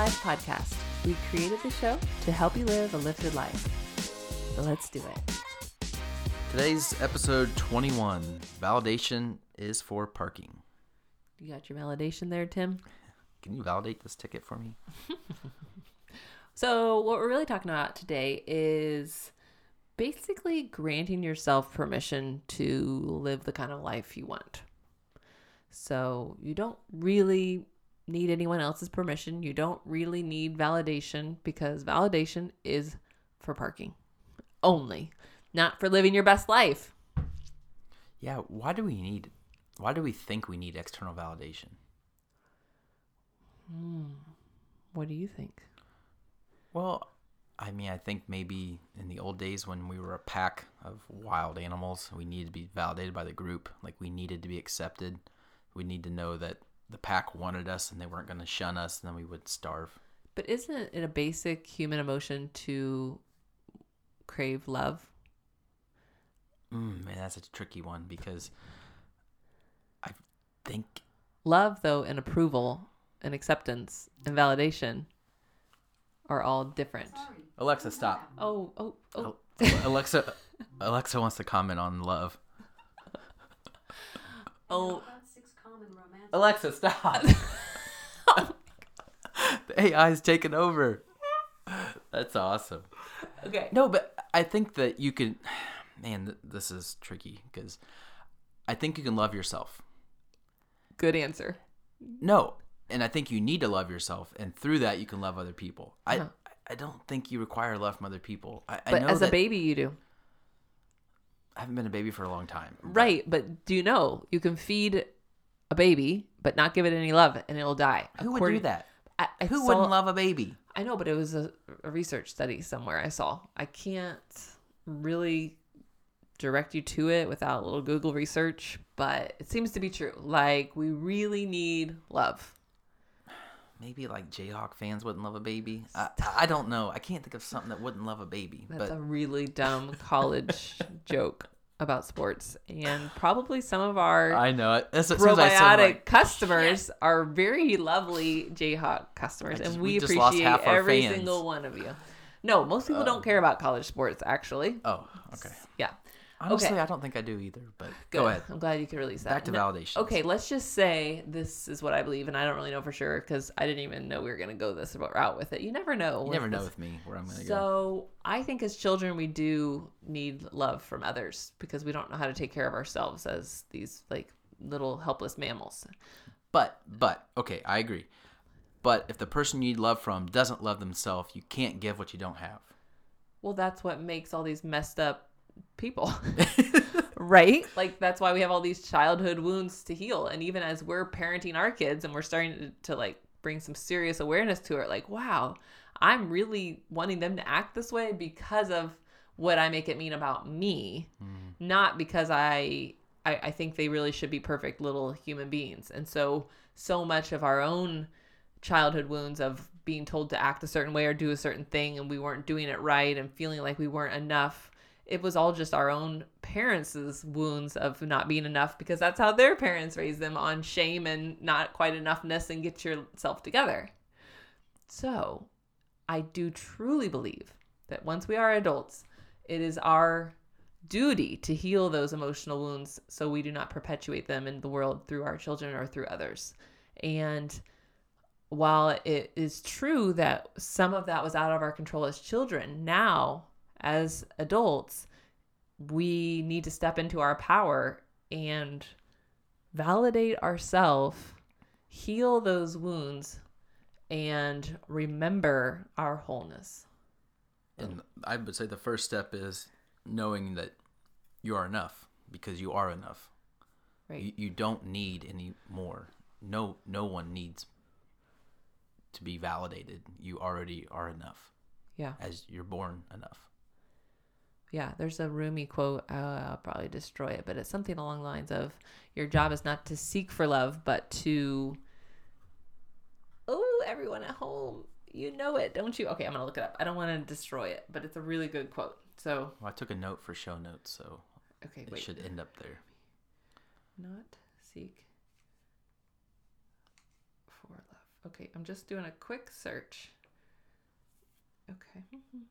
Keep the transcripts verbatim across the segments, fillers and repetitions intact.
Life podcast. We created the show to help you live a lifted life. So let's do it. Today's episode twenty-one, validation is for parking. You got your validation there, Tim? Can you validate this ticket for me? So what we're really talking about today is basically granting yourself permission to live the kind of life you want. So you don't really need anyone else's permission. You don't really need validation because validation is for parking only, not for living your best life. Yeah, why do we need, why do we think we need external validation? Hmm. What do you think? Well, I mean, I think maybe in the old days when we were a pack of wild animals, we needed to be validated by the group. Like we needed to be accepted. We need to know that the pack wanted us and they weren't going to shun us and then we would starve. But isn't it a basic human emotion to crave love? Mm, man, that's a tricky one because I think... Love, though, and approval and acceptance and validation are all different. Sorry. Alexa, stop. Oh, oh, oh. Alexa, Alexa wants to comment on love. Oh. Alexa, stop. The A I is taking over. That's awesome. Okay. No, but I think that you can, man, th- this is tricky because I think you can love yourself. Good answer. No, and I think you need to love yourself, and through that you can love other people. Uh-huh. I I don't think you require love from other people. I, But I know as that a baby, you do. I haven't been a baby for a long time. but- Right, but do you know you can feed a baby but not give it any love and it'll die? Who would According- do that? I, I Who saw- wouldn't love a baby? I know, but it was a, a research study somewhere I saw. I can't really direct you to it without a little Google research, but it seems to be true. Like, we really need love. Maybe like Jayhawk fans wouldn't love a baby. I, I don't know. I can't think of something that wouldn't love a baby. That's but a really dumb college joke about sports. And probably some of our I know it. As soon as I said, probiotic like, customers are very lovely Jayhawk customers, I just- and we we just lost appreciate half our every fans. single one of you. No, most people don't care about college sports, actually. oh, okay. Yeah. Honestly, Okay. I don't think I do either. But Good. go ahead. I'm glad you could release that. Back to No- validation. Okay, let's just say this is what I believe, and I don't really know for sure because I didn't even know we were going to go this route with it. You never know. You with never know this. with me where I'm going to go. So I think as children, we do need love from others because we don't know how to take care of ourselves as these like little helpless mammals. But, but, okay, I agree. But if the person you need love from doesn't love themselves, you can't give what you don't have. Well, that's what makes all these messed up people. Right? Like, that's why we have all these childhood wounds to heal. And even as we're parenting our kids and we're starting to, to like bring some serious awareness to it, like, wow, I'm really wanting them to act this way because of what I make it mean about me, Mm. not because I, I I think they really should be perfect little human beings. And so so much of our own childhood wounds of being told to act a certain way or do a certain thing and we weren't doing it right and feeling like we weren't enough, it was all just our own parents' wounds of not being enough because that's how their parents raised them, on shame and not quite enoughness and get yourself together. So I do truly believe that once we are adults, it is our duty to heal those emotional wounds so we do not perpetuate them in the world through our children or through others. And while it is true that some of that was out of our control as children, now as adults, we need to step into our power and validate ourselves, heal those wounds, and remember our wholeness. And I would say the first step is knowing that you are enough because you are enough. Right. You, you don't need any more. No, no one needs to be validated. You already are enough. Yeah. As you're born enough. Yeah, there's a Rumi quote. Uh, I'll probably destroy it, but it's something along the lines of, your job is not to seek for love, but to... Oh, everyone at home, you know it, don't you? Okay, I'm going to look it up. I don't want to destroy it, but it's a really good quote. So, Well, I took a note for show notes, so okay, it wait. should end up there. Not seek for love. Okay, I'm just doing a quick search. Okay.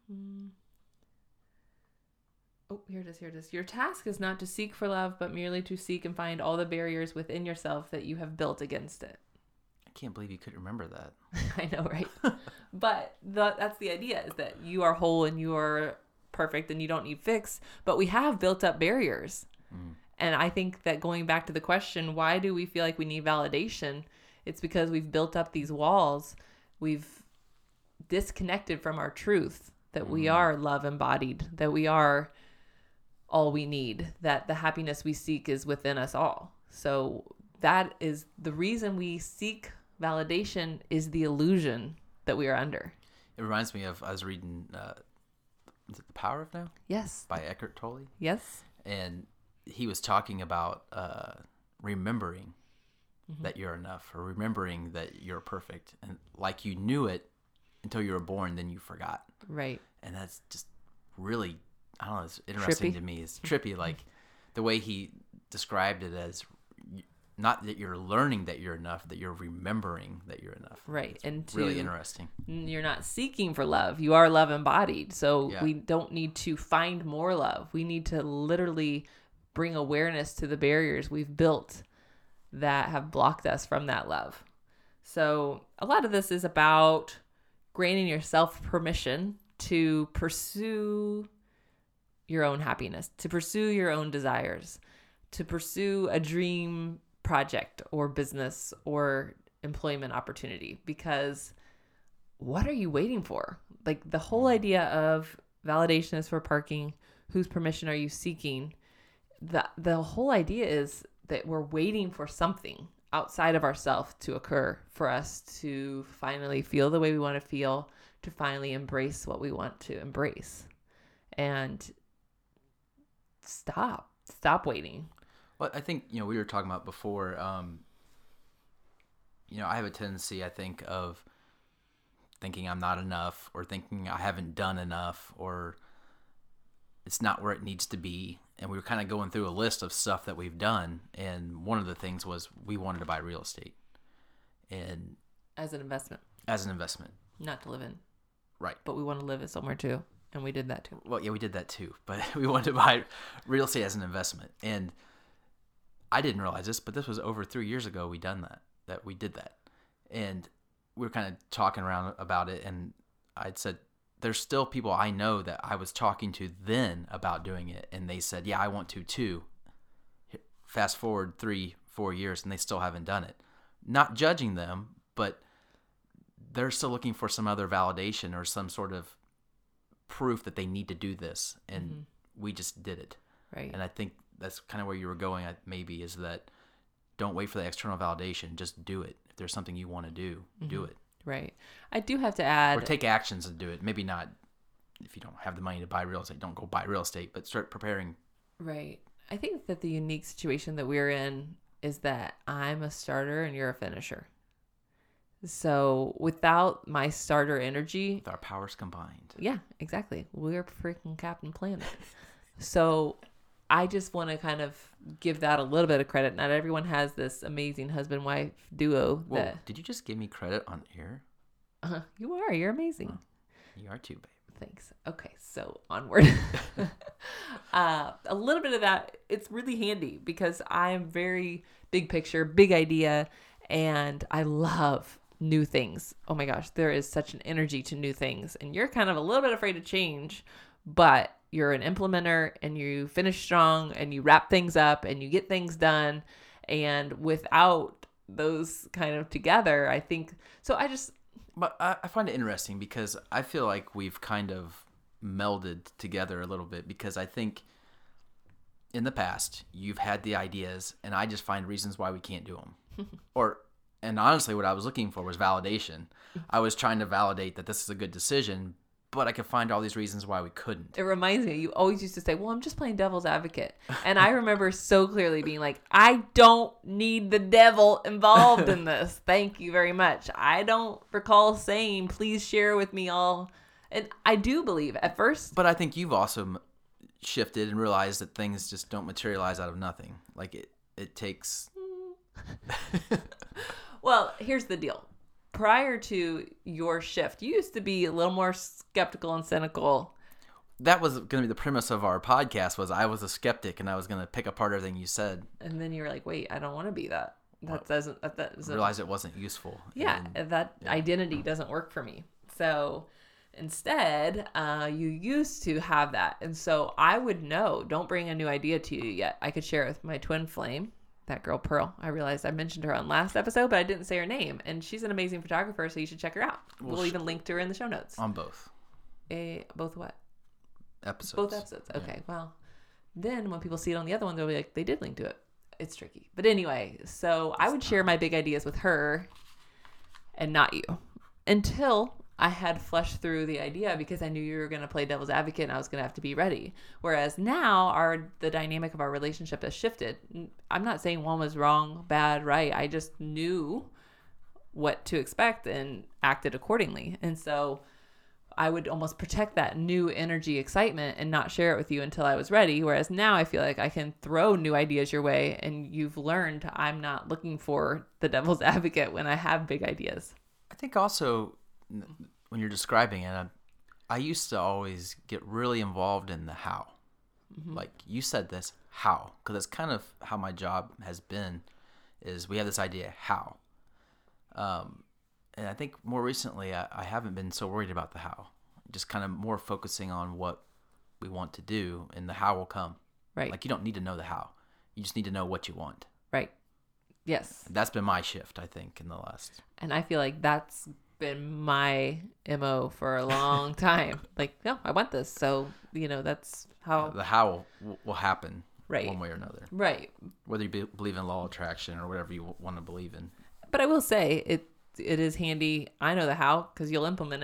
Oh, here it is, here it is. Your task is not to seek for love, but merely to seek and find all the barriers within yourself that you have built against it. I can't believe you could remember that. I know, right? But the, that's the idea, is that you are whole and you are perfect and you don't need fix, but we have built up barriers. Mm. And I think that going back to the question, why do we feel like we need validation? It's because we've built up these walls. We've disconnected from our truth, that mm. we are love embodied, that we are all we need, that the happiness we seek is within us all. So that is the reason we seek validation, is the illusion that we are under. It reminds me of, I was reading, uh, is it The Power of Now? Yes. By Eckhart Tolle. Yes. And he was talking about uh, remembering mm-hmm. that you're enough, or remembering that you're perfect. And like you knew it until you were born, then you forgot. Right. And that's just really, I don't know, it's interesting trippy. to me. It's trippy, like the way he described it as not that you're learning that you're enough, that you're remembering that you're enough. Right. It's and to, really interesting. You're not seeking for love. You are love embodied. So yeah. we don't need to find more love. We need to literally bring awareness to the barriers we've built that have blocked us from that love. So a lot of this is about granting yourself permission to pursue your own happiness, to pursue your own desires, to pursue a dream project or business or employment opportunity. Because what are you waiting for? Like, the whole idea of validation is for parking. Whose permission are you seeking? The the whole idea is that we're waiting for something outside of ourselves to occur for us to finally feel the way we want to feel, to finally embrace what we want to embrace. And stop. Stop waiting. Well, I think, you know, we were talking about before, um, you know, I have a tendency, I think, of thinking I'm not enough, or thinking I haven't done enough, or it's not where it needs to be. And we were kind of going through a list of stuff that we've done. And one of the things was we wanted to buy real estate. And as an investment. As an investment. Not to live in. Right. But we want to live it somewhere too. And we did that too. Well, yeah, we did that too. But we wanted to buy real estate as an investment. And I didn't realize this, but this was over three years ago we done that, that we did that. And we were kind of talking around about it. And I'd said, there's still people I know that I was talking to then about doing it. And they said, yeah, I want to too. Fast forward three, four years and they still haven't done it. Not judging them, but they're still looking for some other validation or some sort of proof that they need to do this. And mm-hmm. we just did it. Right. And I think that's kind of where you were going at, maybe, is that don't wait for the external validation. Just do it. If there's something you want to do, mm-hmm. do it. Right. I do have to add... Or take actions to do it. Maybe not, if you don't have the money to buy real estate, don't go buy real estate, but start preparing. Right. I think that the unique situation that we're in is that I'm a starter and you're a finisher. So without my starter energy... With our powers combined. Yeah, exactly. We're freaking Captain Planet. So I just want to kind of give that a little bit of credit. Not everyone has this amazing husband-wife duo. Whoa, that... did you just give me credit on air? Uh, you are. You're amazing. Oh, you are too, babe. Thanks. Okay, so onward. uh, a little bit of that, it's really handy because I'm very big picture, big idea, and I love new things. Oh my gosh, there is such an energy to new things, and you're kind of a little bit afraid to change, but you're an implementer and you finish strong and you wrap things up and you get things done. And without those kind of together, I think, so I just... But I, I find it interesting because I feel like we've kind of melded together a little bit, because I think in the past you've had the ideas and I just find reasons why we can't do them. or, and honestly, what I was looking for was validation. I was trying to validate that this is a good decision, but I could find all these reasons why we couldn't. It reminds me, you always used to say, well, I'm just playing devil's advocate. And I remember so clearly being like, I don't need the devil involved in this. Thank you very much. I don't recall saying, please share with me all. And I do believe at first. But I think you've also shifted and realized that things just don't materialize out of nothing. Like it, it takes. Well, here's the deal. prior to your shift, you used to be a little more skeptical and cynical. That was going to be the premise of our podcast. Was I was a skeptic and I was going to pick apart everything you said. And then you were like, "Wait, I don't want to be that. That doesn't. That, that doesn't realize it wasn't useful. Yeah, and, that yeah. identity doesn't work for me." So instead, uh, you used to have that. And so I would know, don't bring a new idea to you yet. I could share it with my twin flame, that girl Pearl. I realized I mentioned her on last episode, but I didn't say her name. And she's an amazing photographer, so you should check her out. We'll, we'll even link to her in the show notes. On both. A, both what? Episodes. Both episodes. Okay, yeah. Well, then when people see it on the other one, they'll be like, they did link to it. It's tricky. But anyway, so I would share my big ideas with her and not you until I had flushed through the idea, because I knew you were going to play devil's advocate and I was going to have to be ready. Whereas now our the dynamic of our relationship has shifted. I'm not saying one was wrong, bad, right. I just knew what to expect and acted accordingly. And so I would almost protect that new energy, excitement, and not share it with you until I was ready. Whereas now I feel like I can throw new ideas your way, and you've learned I'm not looking for the devil's advocate when I have big ideas. I think also when you're describing it, I, I used to always get really involved in the how. Mm-hmm. Like you said this, how? Because that's kind of how my job has been, is we have this idea, how? Um, and I think more recently, I, I haven't been so worried about the how. Just kind of more focusing on what we want to do, and the how will come. Right. Like you don't need to know the how. You just need to know what you want. Right. Yes. That's been my shift, I think, in the last. And I feel like that's been my M O for a long time. Like, no, I want this. So, you know, that's how. The how will, will happen right. one way or another. Right. Whether you be, believe in law of attraction or whatever you want to believe in. But I will say it it is handy. I know the how because you'll implement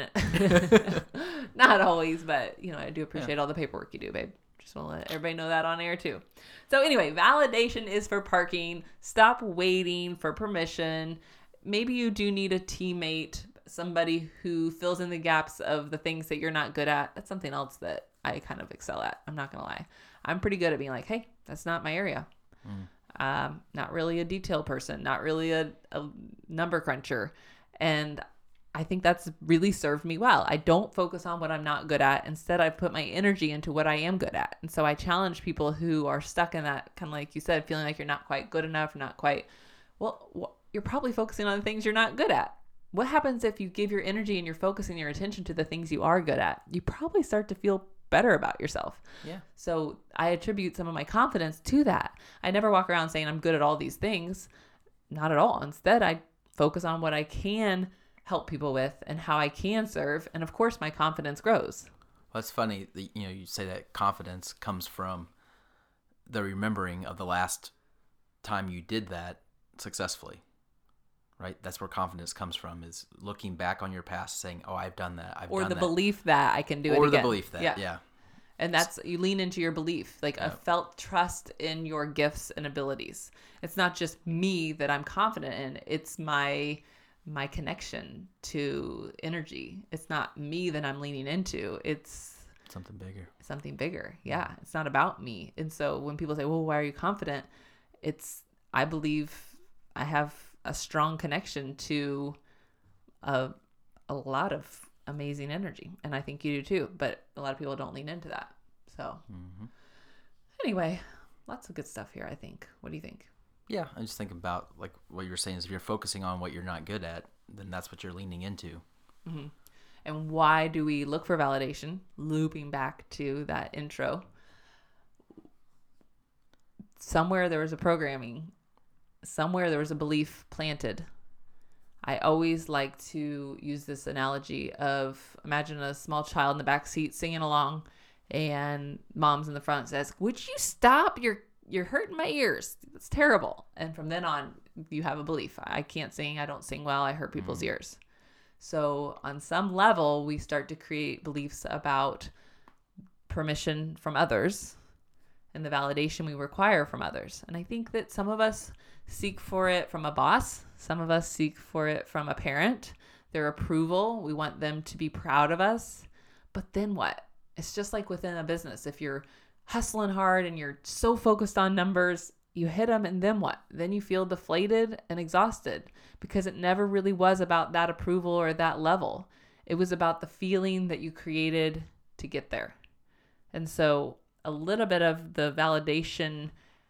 it. Not always, but, you know, I do appreciate yeah. all the paperwork you do, babe. Just want to let everybody know that on air too. So anyway, validation is for parking. Stop waiting for permission. Maybe you do need a teammate, somebody who fills in the gaps of the things that you're not good at. That's something else that I kind of excel at. I'm not going to lie. I'm pretty good at being like, hey, that's not my area. Mm. Um, not really a detail person, not really a, a number cruncher. And I think that's really served me well. I don't focus on what I'm not good at. Instead, I've put my energy into what I am good at. And so I challenge people who are stuck in that, kind of like you said, feeling like you're not quite good enough, not quite, well, wh- you're probably focusing on the things you're not good at. What happens if you give your energy and you're focusing your attention to the things you are good at? You probably start to feel better about yourself. Yeah. So I attribute some of my confidence to that. I never walk around saying I'm good at all these things. Not at all. Instead, I focus on what I can help people with and how I can serve. And of course, my confidence grows. Well, it's funny that, you know, you say that confidence comes from the remembering of the last time you did that successfully, right? That's where confidence comes from, is looking back on your past saying, oh, I've done that. I've or done the that. belief that I can do or it again. Or the belief that, yeah. yeah. And that's, you lean into your belief, like yeah. a felt trust in your gifts and abilities. It's not just me that I'm confident in. It's my my connection to energy. It's not me that I'm leaning into. It's something bigger. Something bigger. Yeah. It's not about me. And so when people say, well, why are you confident? It's, I believe I have a strong connection to a, a lot of amazing energy. And I think you do too, but a lot of people don't lean into that. So mm-hmm. anyway, lots of good stuff here, I think. What do you think? Yeah, I just think about, like, what you're saying is if you're focusing on what you're not good at, then that's what you're leaning into. Mm-hmm. And why do we look for validation? Looping back to that intro. Somewhere there was a programming. Somewhere there was a belief planted. I always like to use this analogy of, imagine a small child in the back seat singing along, and mom's in the front says, would you stop? You're You're hurting my ears. It's terrible. And from then on, you have a belief. I can't sing. I don't sing well. I hurt people's mm. ears. So on some level, we start to create beliefs about permission from others and the validation we require from others. And I think that some of us seek for it from a boss. Some of us seek for it from a parent, their approval. We want them to be proud of us. But then what? It's just like within a business. If you're hustling hard and you're so focused on numbers, you hit them, and then what? Then you feel deflated and exhausted because it never really was about that approval or that level. It was about the feeling that you created to get there. And so a little bit of the validation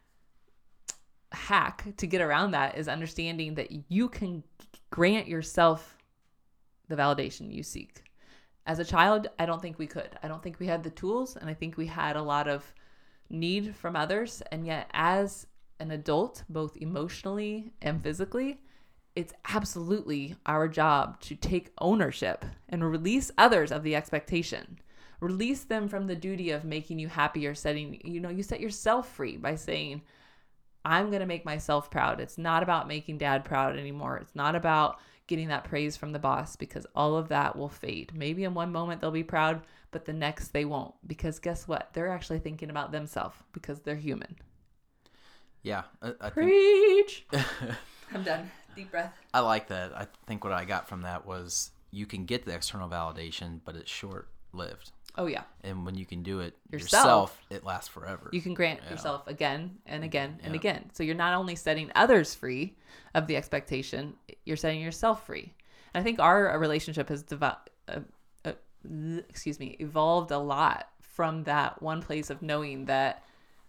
hack to get around that is understanding that you can grant yourself the validation you seek. As a child, I don't think we could. I don't think we had the tools, and I think we had a lot of need from others. And yet as an adult, both emotionally and physically, it's absolutely our job to take ownership and release others of the expectation. Release them from the duty of making you happy or setting, you know, you set yourself free by saying, I'm going to make myself proud. It's not about making dad proud anymore. It's not about getting that praise from the boss, because all of that will fade. Maybe in one moment they'll be proud, but the next they won't, because guess what? They're actually thinking about themselves because they're human. Yeah. I, I Preach. Think... I'm done. Deep breath. I like that. I think what I got from that was you can get the external validation, but it's short-lived. Oh, yeah. And when you can do it yourself, yourself it lasts forever. You can grant yeah. yourself again and again and yeah. again. So you're not only setting others free of the expectation, you're setting yourself free. And I think our relationship has developed, uh, uh, excuse me, evolved a lot from that one place of knowing that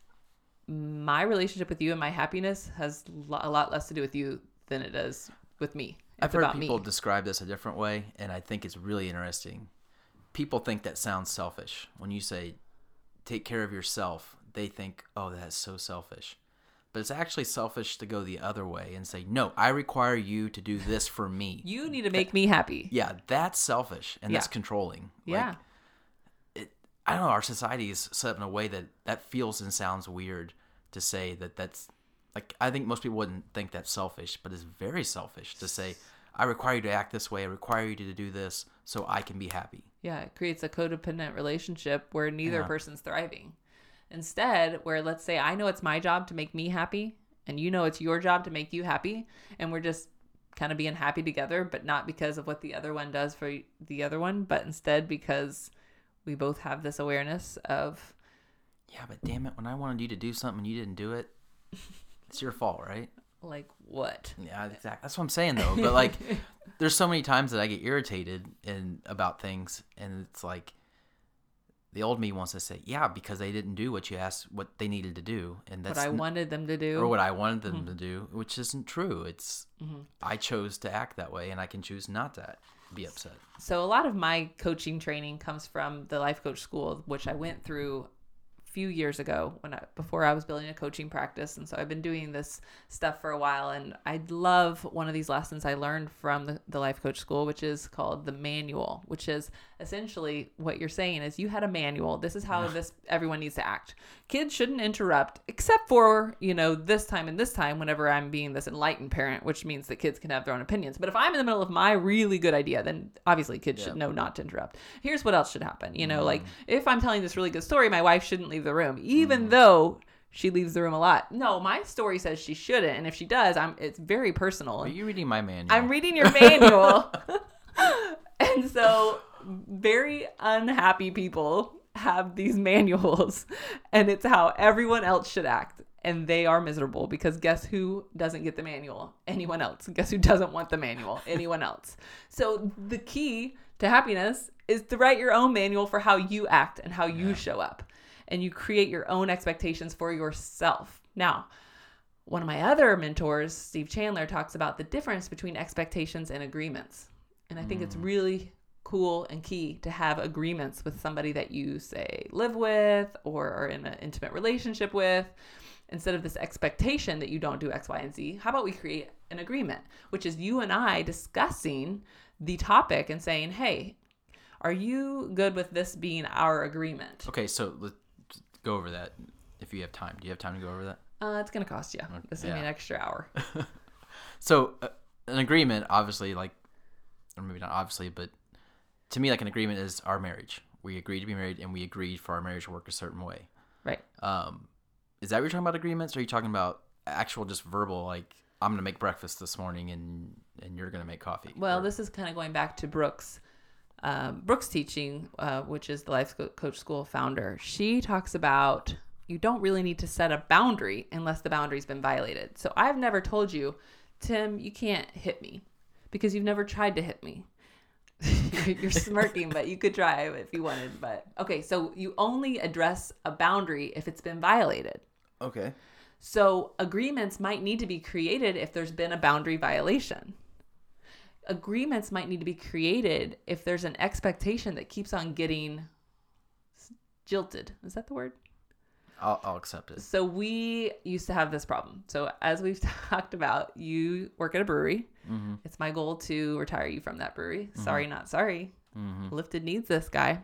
my relationship with you and my happiness has a lot less to do with you than it does with me. It's I've heard about people me. describe this a different way, and I think it's really interesting. People think that sounds selfish. When you say, take care of yourself, they think, oh, that's so selfish. But it's actually selfish to go the other way and say, no, I require you to do this for me. You need to make that, me happy. Yeah, that's selfish, and yeah. that's controlling. Yeah. Like, it, I don't know, our society is set up in a way that that feels and sounds weird to say that that's, like, I think most people wouldn't think that's selfish, but it's very selfish to say, I require you to act this way, I require you to do this so I can be happy. Yeah, it creates a codependent relationship where neither yeah. person's thriving. Instead, where let's say I know it's my job to make me happy, and you know it's your job to make you happy, and we're just kind of being happy together, but not because of what the other one does for the other one, but instead because we both have this awareness of... Yeah, but damn it, when I wanted you to do something and you didn't do it, it's your fault, right? Like what? Yeah, exactly. That's what I'm saying, though. But, like, there's so many times that I get irritated in, about things, and it's like the old me wants to say, yeah, because they didn't do what you asked, what they needed to do. And that's what I n- wanted them to do. Or what I wanted them mm-hmm. to do, which isn't true. It's mm-hmm. I chose to act that way, and I can choose not to be upset. So a lot of my coaching training comes from the Life Coach School, which I went through few years ago when I, before I was building a coaching practice. And so I've been doing this stuff for a while, and I love one of these lessons I learned from the, the Life Coach School, which is called the manual, which is essentially what you're saying is you had a manual. This is how this everyone needs to act. Kids shouldn't interrupt except for, you know, this time and this time whenever I'm being this enlightened parent, which means that kids can have their own opinions. But if I'm in the middle of my really good idea, then obviously kids yeah. should know not to interrupt. Here's what else should happen. You know, mm. like if I'm telling this really good story, my wife shouldn't leave the room, even mm. though she leaves the room a lot. No, my story says she shouldn't. And if she does, I'm it's very personal. Are you reading my manual? I'm reading your manual. And so very unhappy people have these manuals, and it's how everyone else should act. And they are miserable because guess who doesn't get the manual? Anyone else. Guess who doesn't want the manual? Anyone else. So the key to happiness is to write your own manual for how you act and how you yeah. show up. And you create your own expectations for yourself. Now, one of my other mentors, Steve Chandler, talks about the difference between expectations and agreements. And I think mm. it's really cool and key to have agreements with somebody that you say live with or are in an intimate relationship with. Instead of this expectation that you don't do X, Y, and Z, how about we create an agreement, which is you and I discussing the topic and saying, hey, are you good with this being our agreement? Okay, so let's go over that if you have time. Do you have time to go over that? Uh, it's going to cost you. This is yeah. going to be an extra hour. So uh, an agreement, obviously, like, or maybe not obviously, but to me, like an agreement is our marriage. We agreed to be married, and we agreed for our marriage to work a certain way. Right. Um, is that what you're talking about agreements? Or are you talking about actual just verbal, like, I'm going to make breakfast this morning and, and you're going to make coffee? Well, or... this is kind of going back to Brooks. Um, Brooks teaching, uh, which is the Life Coach School founder. She talks about you don't really need to set a boundary unless the boundary's been violated. So I've never told you, Tim, you can't hit me because you've never tried to hit me. You're smirking, but you could try if you wanted. But okay, so you only address a boundary if it's been violated. Okay. So agreements might need to be created if there's been a boundary violation. Agreements might need to be created if there's an expectation that keeps on getting jilted. Is that the word? I'll, I'll accept it. So we used to have this problem. So as we've talked about, you work at a brewery. Mm-hmm. It's my goal to retire you from that brewery. Mm-hmm. Sorry, not sorry. Mm-hmm. Lifted needs this guy.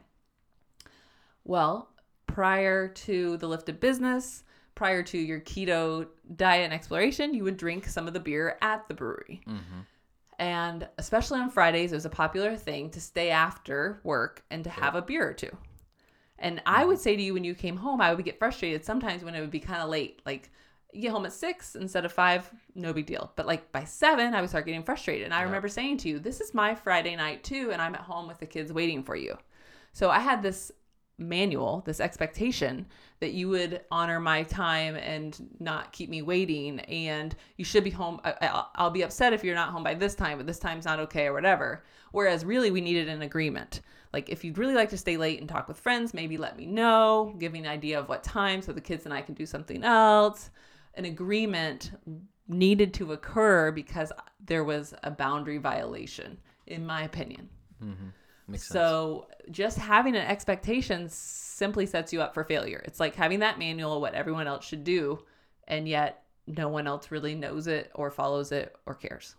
Well, prior to the Lifted business, prior to your keto diet and exploration, you would drink some of the beer at the brewery. Mm-hmm. And especially on Fridays, it was a popular thing to stay after work and to have a beer or two. And I would say to you when you came home, I would get frustrated sometimes when it would be kind of late. Like, you get home at six instead of five, no big deal. But like by seven, I would start getting frustrated. And I Yep. remember saying to you, this is my Friday night too, and I'm at home with the kids waiting for you. So I had this manual, this expectation that you would honor my time and not keep me waiting. And you should be home. I, I'll, I'll be upset if you're not home by this time, but this time's not okay or whatever. Whereas really we needed an agreement. Like if you'd really like to stay late and talk with friends, maybe let me know, give me an idea of what time so the kids and I can do something else. An agreement needed to occur because there was a boundary violation, in my opinion. Mm-hmm. Makes sense. So just having an expectation simply sets you up for failure. It's like having that manual, what everyone else should do, and yet no one else really knows it or follows it or cares.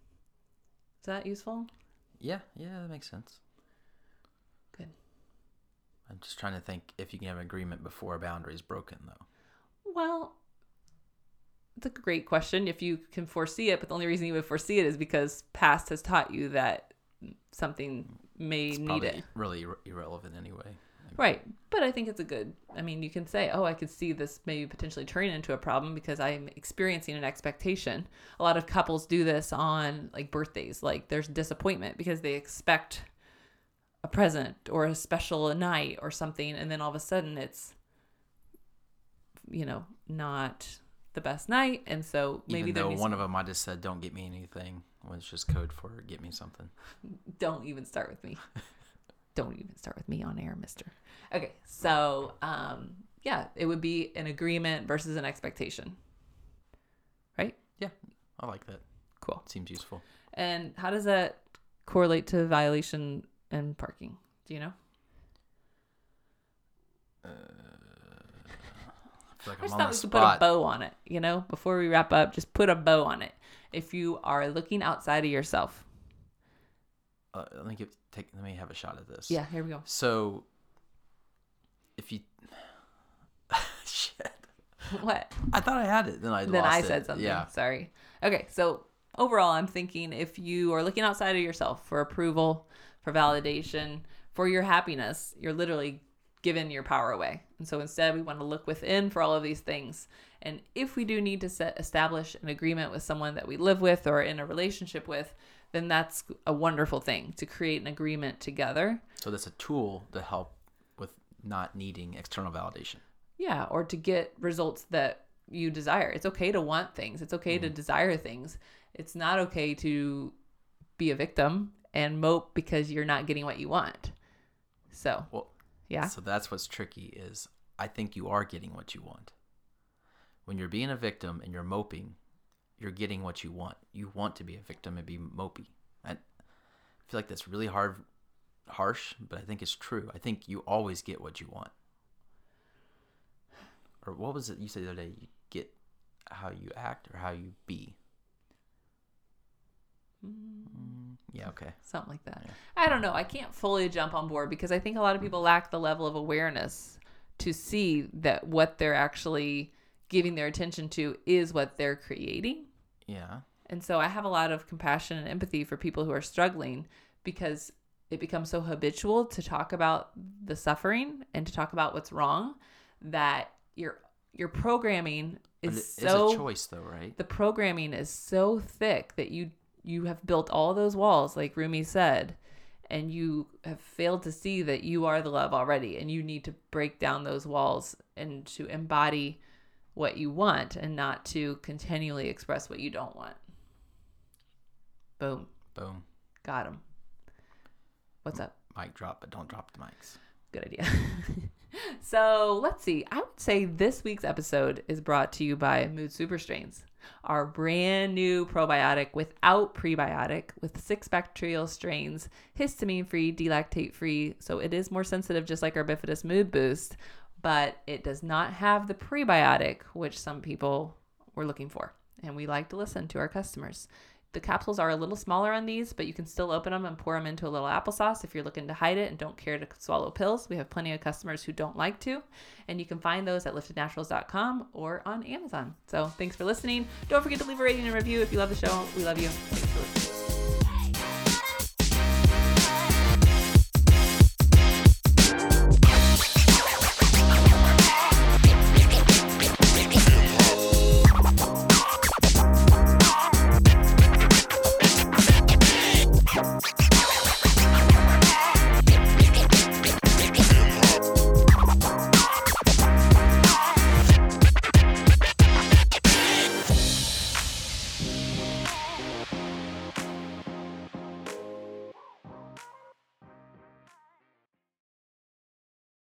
Is that useful? Yeah, yeah, that makes sense. Good. I'm just trying to think if you can have an agreement before a boundary is broken, though. Well, it's a great question if you can foresee it, but the only reason you would foresee it is because past has taught you that something may It's need probably it. really ir- irrelevant anyway. Right. But I think it's a good, I mean, you can say, oh, I could see this maybe potentially turning into a problem because I'm experiencing an expectation. A lot of couples do this on like birthdays. Like there's disappointment because they expect a present or a special night or something. And then all of a sudden it's, you know, not the best night. And so maybe Even though there one of them might have said, don't get me anything, was just code for get me something. Don't even start with me. Don't even start with me on air, mister. Okay, so um, yeah, it would be an agreement versus an expectation. Right? Yeah, I like that. Cool. Seems useful. And how does that correlate to violation and parking? Do you know? Uh, I feel like I I'm just on thought the we could put a spot. bow on it, you know? Before we wrap up, just put a bow on it. If you are looking outside of yourself. Uh, let me give, take. Let me have a shot at this. Yeah, here we go. So, if you, shit, What? I thought I had it, then I Then lost I it. said something. Yeah. Sorry. Okay, so overall, I'm thinking if you are looking outside of yourself for approval, for validation, for your happiness, you're literally giving your power away. And so instead, we want to look within for all of these things. And if we do need to set, establish an agreement with someone that we live with or in a relationship with, then that's a wonderful thing to create an agreement together. So that's a tool to help with not needing external validation. Yeah, or to get results that you desire. It's okay to want things. It's okay mm. to desire things. It's not okay to be a victim and mope because you're not getting what you want. So, well, yeah. So that's what's tricky is I think you are getting what you want. When you're being a victim and you're moping, you're getting what you want. You want to be a victim and be mopey. I feel like that's really hard, harsh, but I think it's true. I think you always get what you want. Or what was it you said the other day? You get how you act or how you be. Mm, yeah, okay. Something like that. Yeah. I don't know. I can't fully jump on board because I think a lot of people lack the level of awareness to see that what they're actually giving their attention to is what they're creating. Yeah. And so I have a lot of compassion and empathy for people who are struggling because it becomes so habitual to talk about the suffering and to talk about what's wrong that your your programming is but it so is a choice though, right? The programming is so thick that you you have built all those walls like Rumi said, and you have failed to see that you are the love already and you need to break down those walls and to embody what you want and not to continually express what you don't want. Boom. Boom. Got him. What's up? Mic drop, but don't drop the mics. Good idea. So let's see. I would say this week's episode is brought to you by Mood Super Strains, our brand new probiotic without prebiotic with six bacterial strains, histamine free, delactate free. So it is more sensitive, just like our Bifidus Mood Boost, but it does not have the prebiotic, which some people were looking for. And we like to listen to our customers. The capsules are a little smaller on these, but you can still open them and pour them into a little applesauce if you're looking to hide it and don't care to swallow pills. We have plenty of customers who don't like to, and you can find those at lifted naturals dot com or on Amazon. So thanks for listening. Don't forget to leave a rating and review if you love the show. We love you. Thanks for listening.